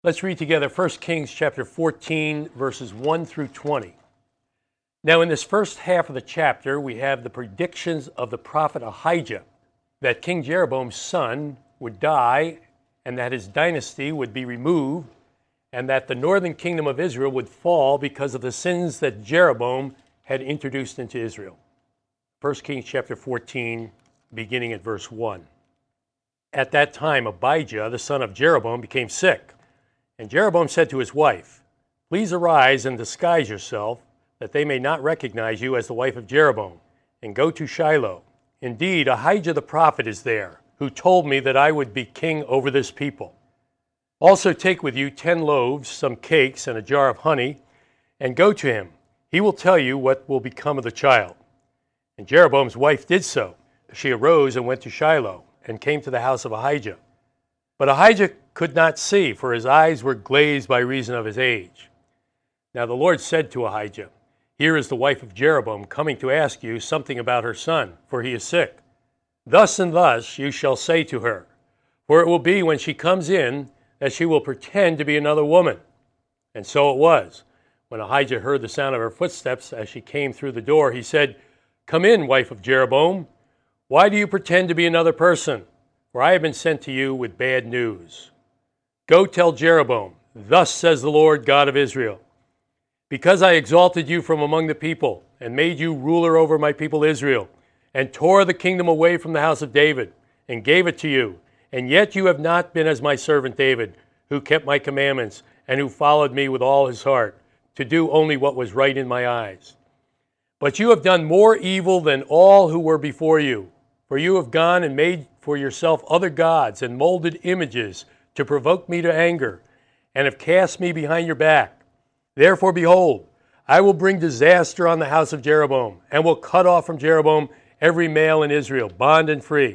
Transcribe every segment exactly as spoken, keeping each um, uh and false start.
Let's read together First Kings chapter fourteen, verses one through twenty. Now in this first half of the chapter, we have the predictions of the prophet Ahijah, that King Jeroboam's son would die, and that his dynasty would be removed, and that the northern kingdom of Israel would fall because of the sins that Jeroboam had introduced into Israel. First Kings chapter fourteen, beginning at verse one. At that time, Abijah, the son of Jeroboam, became sick. And Jeroboam said to his wife, "Please arise and disguise yourself, that they may not recognize you as the wife of Jeroboam, and go to Shiloh. Indeed, Ahijah the prophet is there, who told me that I would be king over this people. Also take with you ten loaves, some cakes, and a jar of honey, and go to him. He will tell you what will become of the child." And Jeroboam's wife did so. She arose and went to Shiloh, and came to the house of Ahijah. But Ahijah could not see, for his eyes were glazed by reason of his age. Now the Lord said to Ahijah, "Here is the wife of Jeroboam coming to ask you something about her son, for he is sick. Thus and thus you shall say to her, for it will be when she comes in that she will pretend to be another woman." And so it was. When Ahijah heard the sound of her footsteps as she came through the door, he said, "Come in, wife of Jeroboam. Why do you pretend to be another person? For I have been sent to you with bad news. Go tell Jeroboam, thus says the Lord God of Israel, because I exalted you from among the people, and made you ruler over my people Israel, and tore the kingdom away from the house of David, and gave it to you, and yet you have not been as my servant David, who kept my commandments, and who followed me with all his heart, to do only what was right in my eyes. But you have done more evil than all who were before you, for you have gone and made for yourself other gods and molded images to provoke me to anger, and have cast me behind your back. Therefore, behold, I will bring disaster on the house of Jeroboam, and will cut off from Jeroboam every male in Israel, bond and free.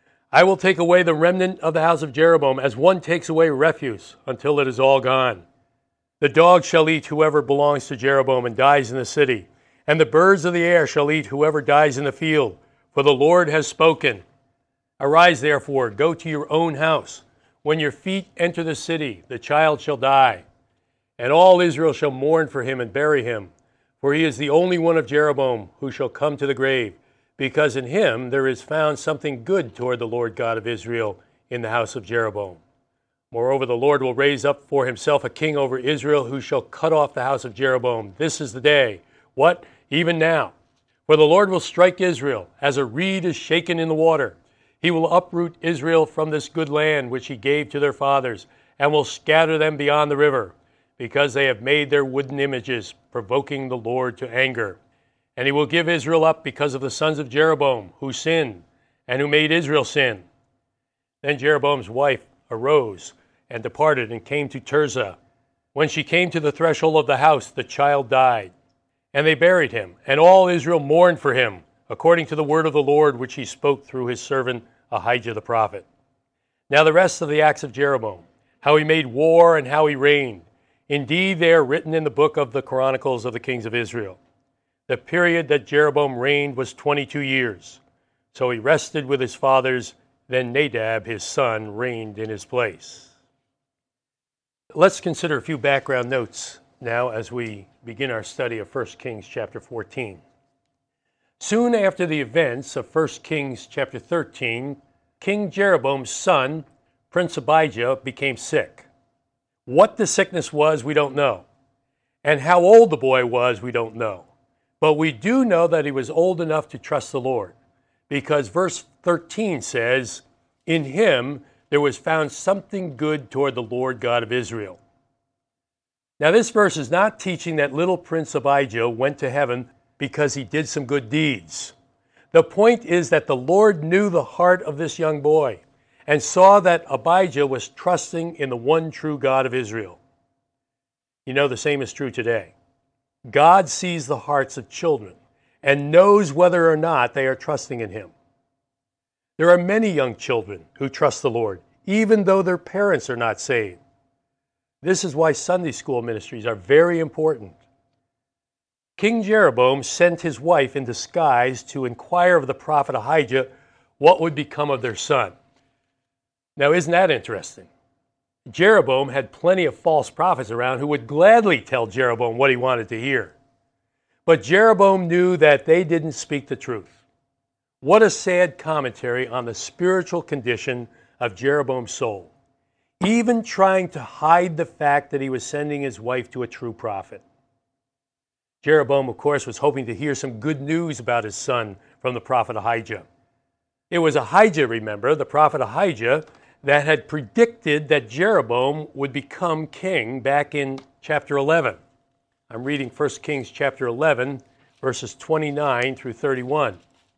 I will take away the remnant of the house of Jeroboam as one takes away refuse, until it is all gone. The dog shall eat whoever belongs to Jeroboam and dies in the city, and the birds of the air shall eat whoever dies in the field, for the Lord has spoken. Arise, therefore, go to your own house. When your feet enter the city, the child shall die. And all Israel shall mourn for him and bury him, for he is the only one of Jeroboam who shall come to the grave, because in him there is found something good toward the Lord God of Israel in the house of Jeroboam. Moreover, the Lord will raise up for himself a king over Israel, who shall cut off the house of Jeroboam. This is the day. What? Even now. For the Lord will strike Israel, as a reed is shaken in the water. He will uproot Israel from this good land which he gave to their fathers, and will scatter them beyond the river, because they have made their wooden images, provoking the Lord to anger. And he will give Israel up because of the sons of Jeroboam, who sinned, and who made Israel sin." Then Jeroboam's wife arose and departed and came to Tirzah. When she came to the threshold of the house, the child died. And they buried him, and all Israel mourned for him, according to the word of the Lord which he spoke through his servant Ahijah the prophet. Now the rest of the acts of Jeroboam, how he made war and how he reigned, indeed they are written in the book of the Chronicles of the kings of Israel. The period that Jeroboam reigned was twenty-two years. So he rested with his fathers, then Nadab his son reigned in his place. Let's consider a few background notes now as we begin our study of First Kings chapter fourteen. Soon after the events of First Kings chapter thirteen, King Jeroboam's son, Prince Abijah, became sick. What the sickness was, we don't know. And how old the boy was, we don't know. But we do know that he was old enough to trust the Lord, because verse thirteen says, "In him there was found something good toward the Lord God of Israel." Now this verse is not teaching that little Prince Abijah went to heaven because he did some good deeds. The point is that the Lord knew the heart of this young boy and saw that Abijah was trusting in the one true God of Israel. You know, the same is true today. God sees the hearts of children and knows whether or not they are trusting in him. There are many young children who trust the Lord, even though their parents are not saved. This is why Sunday school ministries are very important. King Jeroboam sent his wife in disguise to inquire of the prophet Ahijah what would become of their son. Now, isn't that interesting? Jeroboam had plenty of false prophets around who would gladly tell Jeroboam what he wanted to hear. But Jeroboam knew that they didn't speak the truth. What a sad commentary on the spiritual condition of Jeroboam's soul, even trying to hide the fact that he was sending his wife to a true prophet. Jeroboam, of course, was hoping to hear some good news about his son from the prophet Ahijah. It was Ahijah, remember, the prophet Ahijah, that had predicted that Jeroboam would become king back in chapter eleven. I'm reading First Kings chapter eleven, verses twenty-nine through thirty-one.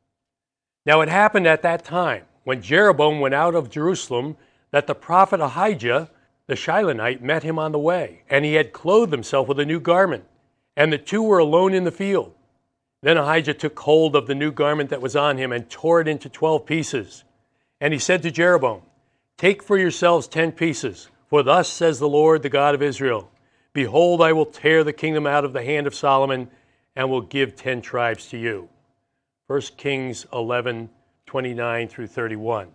Now it happened at that time, when Jeroboam went out of Jerusalem, that the prophet Ahijah, the Shilonite, met him on the way, and he had clothed himself with a new garment, and the two were alone in the field. Then Ahijah took hold of the new garment that was on him and tore it into twelve pieces. And he said to Jeroboam, "Take for yourselves ten pieces, for thus says the Lord, the God of Israel, Behold, I will tear the kingdom out of the hand of Solomon, and will give ten tribes to you." First Kings eleven, twenty-nine through thirty-one.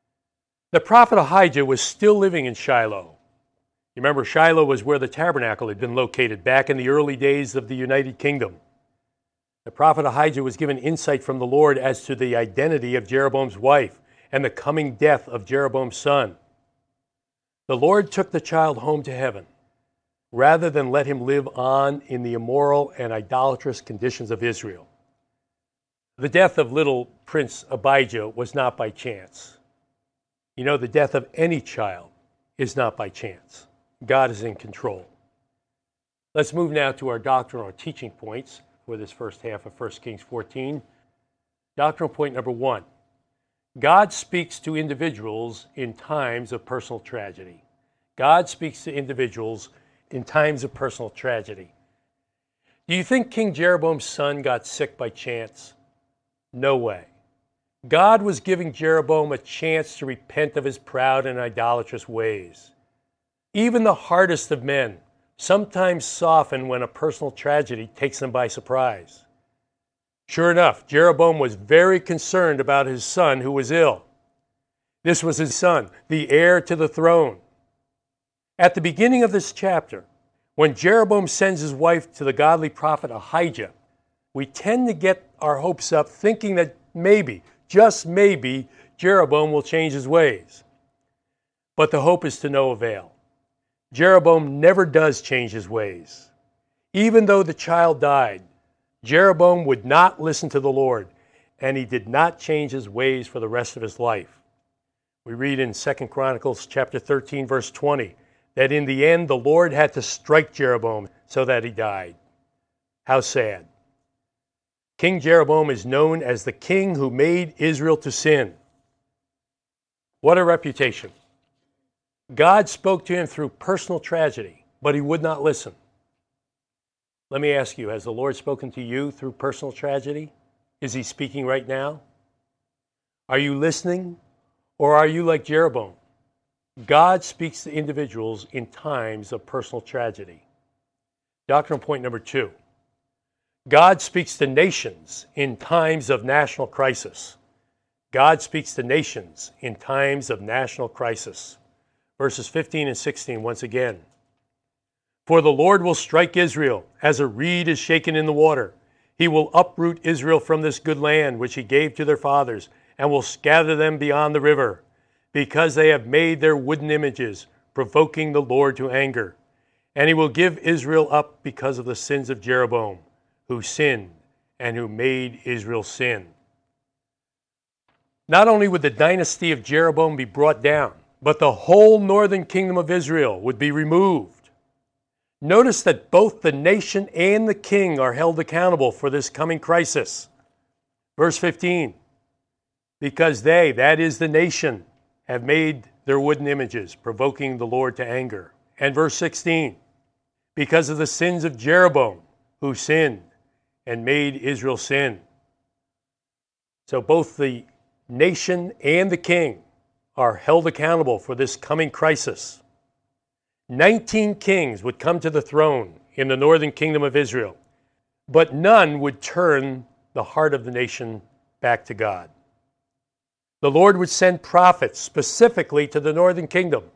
The prophet Ahijah was still living in Shiloh. You remember, Shiloh was where the tabernacle had been located back in the early days of the United Kingdom. The prophet Ahijah was given insight from the Lord as to the identity of Jeroboam's wife and the coming death of Jeroboam's son. The Lord took the child home to heaven, rather than let him live on in the immoral and idolatrous conditions of Israel. The death of little Prince Abijah was not by chance. You know, the death of any child is not by chance. God is in control. Let's move now to our doctrinal teaching points for this first half of First Kings fourteen. Doctrinal point number one. God speaks to individuals in times of personal tragedy. God speaks to individuals in times of personal tragedy. Do you think King Jeroboam's son got sick by chance? No way. God was giving Jeroboam a chance to repent of his proud and idolatrous ways. Even the hardest of men sometimes soften when a personal tragedy takes them by surprise. Sure enough, Jeroboam was very concerned about his son who was ill. This was his son, the heir to the throne. At the beginning of this chapter, when Jeroboam sends his wife to the godly prophet Ahijah, we tend to get our hopes up thinking that maybe, just maybe, Jeroboam will change his ways. But the hope is to no avail. Jeroboam never does change his ways. Even though the child died, Jeroboam would not listen to the Lord, and he did not change his ways for the rest of his life. We read in Second Chronicles chapter thirteen, verse twenty, that in the end the Lord had to strike Jeroboam so that he died. How sad. King Jeroboam is known as the king who made Israel to sin. What a reputation. God spoke to him through personal tragedy, but he would not listen. Let me ask you, has the Lord spoken to you through personal tragedy? Is he speaking right now? Are you listening, or are you like Jeroboam? God speaks to individuals in times of personal tragedy. Doctrinal point number two. God speaks to nations in times of national crisis. God speaks to nations in times of national crisis. Verses fifteen and sixteen once again. For the Lord will strike Israel as a reed is shaken in the water. He will uproot Israel from this good land which he gave to their fathers, and will scatter them beyond the river, because they have made their wooden images, provoking the Lord to anger. And he will give Israel up because of the sins of Jeroboam, who sinned and who made Israel sin. Not only would the dynasty of Jeroboam be brought down, but the whole northern kingdom of Israel would be removed. Notice that both the nation and the king are held accountable for this coming crisis. Verse fifteen, because they, that is the nation, have made their wooden images, provoking the Lord to anger. And verse sixteen, because of the sins of Jeroboam, who sinned and made Israel sin. So both the nation and the king are held accountable for this coming crisis. Nineteen kings would come to the throne in the northern kingdom of Israel, but none would turn the heart of the nation back to God. The Lord would send prophets specifically to the northern kingdom,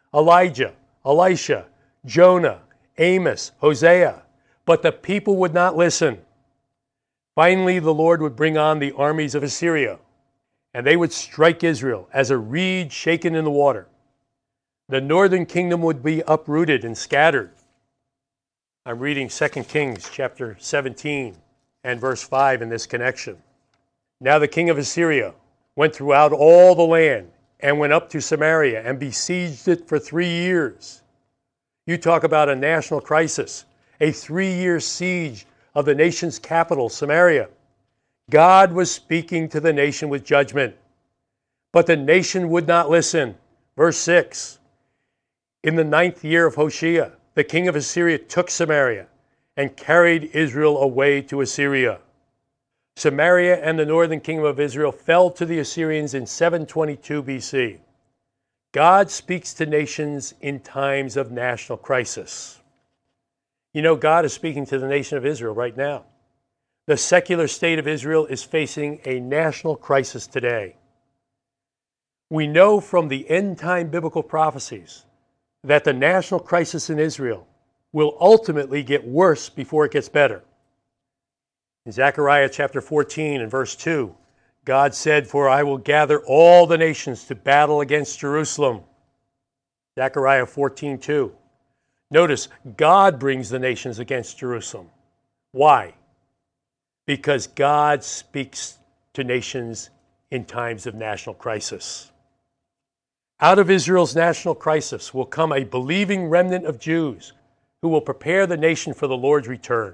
Elijah, Elisha, Jonah, Amos, Hosea, but the people would not listen. Finally, the Lord would bring on the armies of Assyria, and they would strike Israel as a reed shaken in the water. The northern kingdom would be uprooted and scattered. I'm reading Second Kings chapter seventeen and verse five in this connection. Now the king of Assyria went throughout all the land and went up to Samaria and besieged it for three years. You talk about a national crisis, a three-year siege of the nation's capital, Samaria. God was speaking to the nation with judgment, but the nation would not listen. Verse six, in the ninth year of Hoshea, the king of Assyria took Samaria and carried Israel away to Assyria. Samaria and the northern kingdom of Israel fell to the Assyrians in seven twenty-two B C. God speaks to nations in times of national crisis. You know, God is speaking to the nation of Israel right now. The secular state of Israel is facing a national crisis today. We know from the end-time biblical prophecies that the national crisis in Israel will ultimately get worse before it gets better. In Zechariah chapter fourteen and verse two, God said, "For I will gather all the nations to battle against Jerusalem." Zechariah fourteen two. Notice, God brings the nations against Jerusalem. Why? Because God speaks to nations in times of national crisis. Out of Israel's national crisis will come a believing remnant of Jews who will prepare the nation for the Lord's return.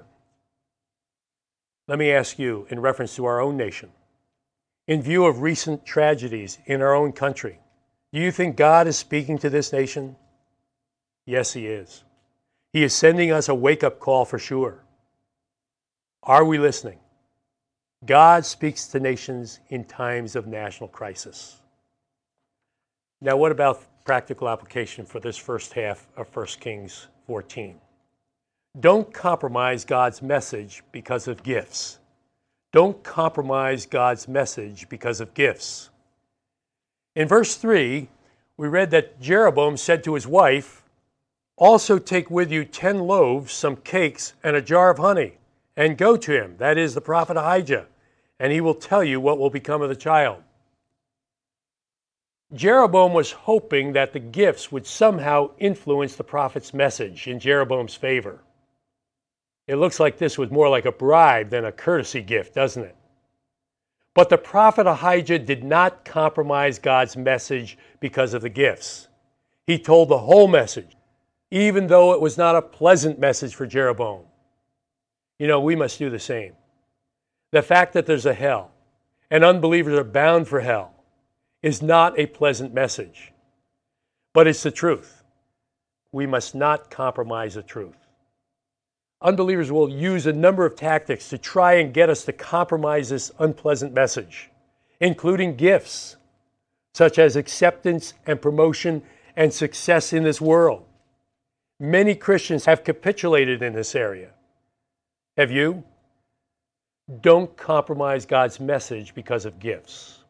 Let me ask you, in reference to our own nation, in view of recent tragedies in our own country, do you think God is speaking to this nation? Yes, He is. He is sending us a wake-up call for sure. Are we listening? God speaks to nations in times of national crisis. Now, what about practical application for this first half of First Kings fourteen? Don't compromise God's message because of gifts. Don't compromise God's message because of gifts. In verse three, we read that Jeroboam said to his wife, "Also take with you ten loaves, some cakes, and a jar of honey, and go to him," that is the prophet Ahijah, "and he will tell you what will become of the child." Jeroboam was hoping that the gifts would somehow influence the prophet's message in Jeroboam's favor. It looks like this was more like a bribe than a courtesy gift, doesn't it? But the prophet Ahijah did not compromise God's message because of the gifts. He told the whole message, even though it was not a pleasant message for Jeroboam. You know, we must do the same. The fact that there's a hell and unbelievers are bound for hell is not a pleasant message, but it's the truth. We must not compromise the truth. Unbelievers will use a number of tactics to try and get us to compromise this unpleasant message, including gifts, such as acceptance and promotion and success in this world. Many Christians have capitulated in this area. Have you? Don't compromise God's message because of gifts.